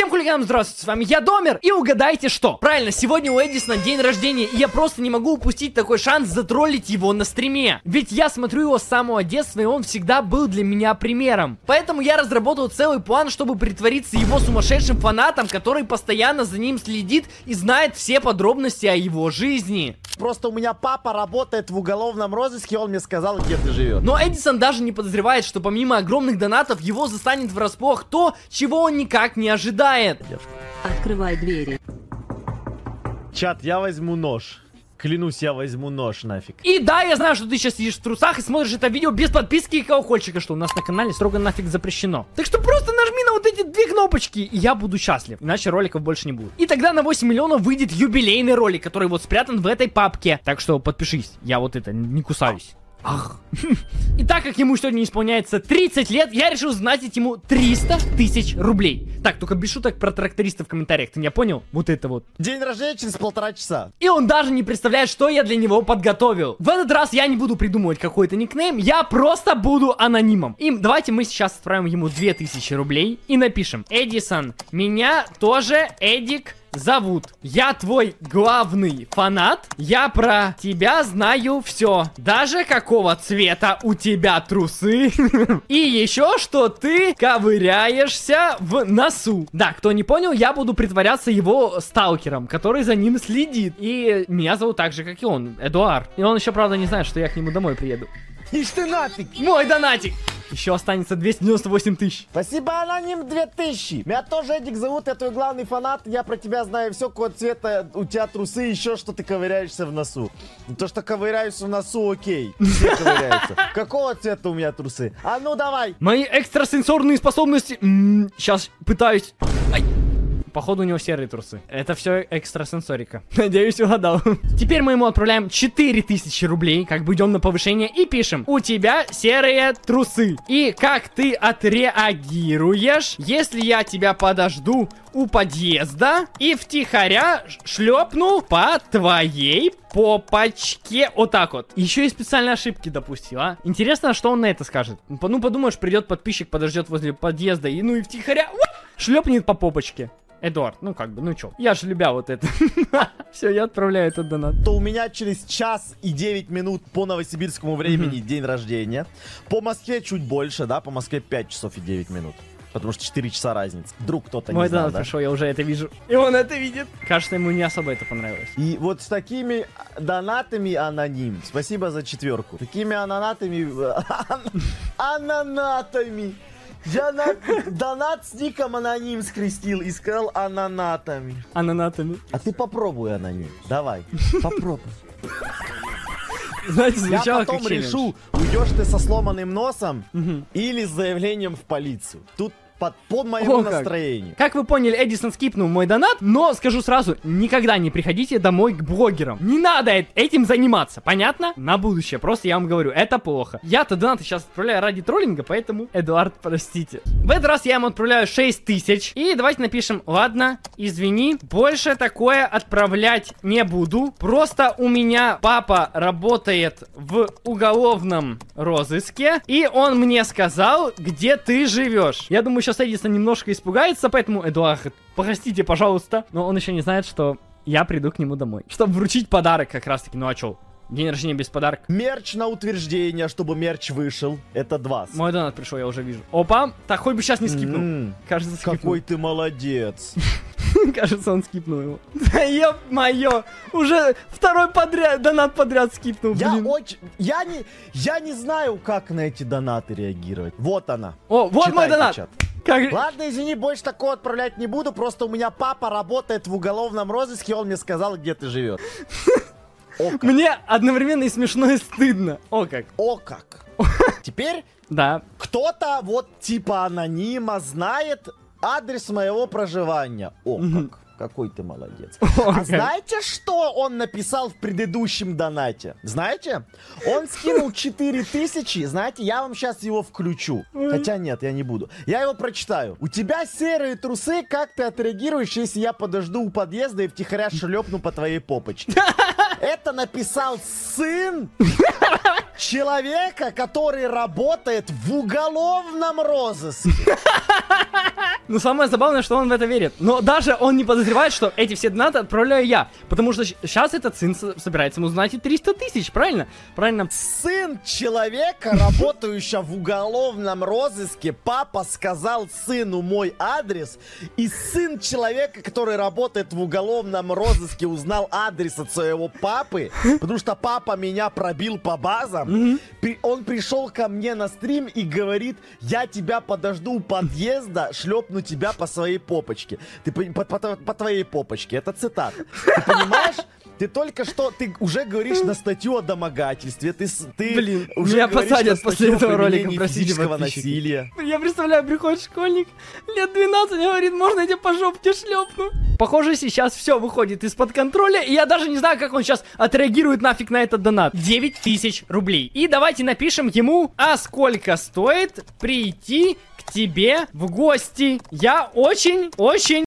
Всем хулиганам здравствуйте, с вами я, Домер, и угадайте что? Правильно, сегодня у Эдисона день рождения, и я просто не могу упустить такой шанс затроллить его на стриме. Ведь я смотрю его с самого детства, и он всегда был для меня примером. Поэтому я разработал целый план, чтобы притвориться его сумасшедшим фанатом, который постоянно за ним следит и знает все подробности о его жизни. Просто у меня папа работает в уголовном розыске, он мне сказал, где ты живешь. Но Эдисон даже не подозревает, что помимо огромных донатов его застанет врасплох то, чего он никак не ожидает. Открывай двери. Чат, я возьму нож. Клянусь, я возьму нож нафиг. И да, я знаю, что ты сейчас сидишь в трусах и смотришь это видео без подписки и колокольчика, что у нас на канале строго нафиг запрещено. Так что просто нажми на вот эти две кнопочки, и я буду счастлив. Иначе роликов больше не будет. И тогда на 8 миллионов выйдет юбилейный ролик, который вот спрятан в этой папке. Так что подпишись, я вот это не кусаюсь. Ах. И так как ему сегодня исполняется 30 лет, я решил сдонатить ему 300 тысяч рублей. Так, только без шуток про тракториста в комментариях, ты меня понял? Вот это вот. День рождения через 1,5 часа. И он даже не представляет, что я для него подготовил. В этот раз я не буду придумывать какой-то никнейм, я просто буду анонимом. И давайте мы сейчас отправим ему 2000 рублей и напишем: Эдисон, меня тоже Эдик зовут. Я твой главный фанат. Я про тебя знаю все. Даже какого цвета у тебя трусы. И еще, что ты ковыряешься в носу. Да, кто не понял, я буду притворяться его сталкером, который за ним следит. И меня зовут так же, как и он, Эдуард. И он еще, правда, не знает, что я к нему домой приеду. Ишь ты нафиг! Мой донатик! Еще останется 298 тысяч. Спасибо, аноним 2000. Меня тоже Эдик зовут, я твой главный фанат. Я про тебя знаю все, какого цвета у тебя трусы, еще что ты ковыряешься в носу. То, что ковыряюсь в носу, окей. Все ковыряются. Какого цвета у меня трусы? А ну давай. Мои экстрасенсорные способности... Сейчас пытаюсь... Ай. Походу у него серые трусы. Это все экстрасенсорика. Надеюсь, угадал. Теперь мы ему отправляем 4000 рублей, как бы идем на повышение, и пишем: у тебя серые трусы. И как ты отреагируешь, если я тебя подожду у подъезда и втихаря шлепну по твоей попочке? Вот так вот. Еще и специальные ошибки допустил, а? Интересно, что он на это скажет. Ну, подумаешь, придет подписчик, подождет возле подъезда и ну и втихаря шлепнет по попочке. Эдуард, ну как бы, ну чё, я же любя вот это. Все, я отправляю этот донат. То у меня через час и 9 минут по новосибирскому времени день рождения. По Москве чуть больше, да, по Москве 5 часов и 9 минут. Потому что 4 часа разницы. Вдруг кто-то не знал, донат пришел, я уже это вижу. И он это видит. Кажется, ему не особо это понравилось. И вот с такими донатами аноним. Спасибо за 4. Такими ананатами. Я донат с ником аноним скрестил и сказал ананатами. Ананатами. А ты попробуй аноним. Давай, попробуй. Знаете, звучало Я потом как челлендж. решу, уйдешь ты со сломанным носом или с заявлением в полицию. Тут по моему настроению. Как вы поняли, Эдисон скипнул мой донат, но скажу сразу, никогда не приходите домой к блогерам. Не надо этим заниматься, понятно? На будущее, просто я вам говорю, это плохо. Я-то донаты сейчас отправляю ради троллинга, поэтому, Эдуард, простите. В этот раз я ему отправляю 6000. И давайте напишем: ладно, извини, больше такое отправлять не буду. Просто у меня папа работает в уголовном розыске, и он мне сказал, где ты живешь. Я думаю, сейчас Эдисон немножко испугается, поэтому, Эдуард, простите, пожалуйста. Но он еще не знает, что я приду к нему домой, чтобы вручить подарок как раз-таки. Ну а чё? День рождения без подарка. Мерч на утверждение, чтобы мерч вышел. Это 2. Мой донат пришел, я уже вижу. Опа, так хоть бы сейчас не скипнул. Кажется, скипнул. Какой ты молодец. Кажется, он скипнул его. Да ё-моё, уже второй донат подряд скипнул, блин. Я не знаю, как на эти донаты реагировать. Вот она. О, вот читайте, мой донат. Чат. Как... Ладно, извини, больше такого отправлять не буду. Просто у меня папа работает в уголовном розыске, он мне сказал, где ты живешь. Мне одновременно и смешно, и стыдно. О как. О как. Теперь да. Кто-то вот типа анонима знает адрес моего проживания. О как. Какой ты молодец. А знаете, что он написал в предыдущем донате? Знаете? Он скинул 4000. Знаете, я вам сейчас его включу. Хотя нет, я не буду. Я его прочитаю. У тебя серые трусы. Как ты отреагируешь, если я подожду у подъезда и втихаря шлепну по твоей попочке? Это написал сын человека, который работает в уголовном розыске. Ну, самое забавное, что он в это верит. Но даже он не подозревает, что эти все донаты отправляю я. Потому что сейчас этот сын собирается ему знать и 300 тысяч, правильно? Правильно. Сын человека, работающего в уголовном розыске, папа сказал сыну мой адрес, и сын человека, который работает в уголовном розыске, узнал адрес от своего папы, потому что папа меня пробил по базам. Он пришел ко мне на стрим и говорит: я тебя подожду у подъезда, шлепну тебя по своей попочке. По твоей попочке. Это цитата. Ты понимаешь? Ты только что, ты уже говоришь на статью о домогательстве, ты Блин, уже меня говоришь посадят на статью после о этого ролика, применении простите, физического подписчики. насилия. Я представляю, приходит школьник, лет 12, и говорит: можно я тебя по жопке шлепну? Похоже, сейчас все выходит из-под контроля, и я даже не знаю, как он сейчас отреагирует нафиг на этот донат. 9000 рублей. И давайте напишем ему: а сколько стоит прийти к тебе в гости? Я очень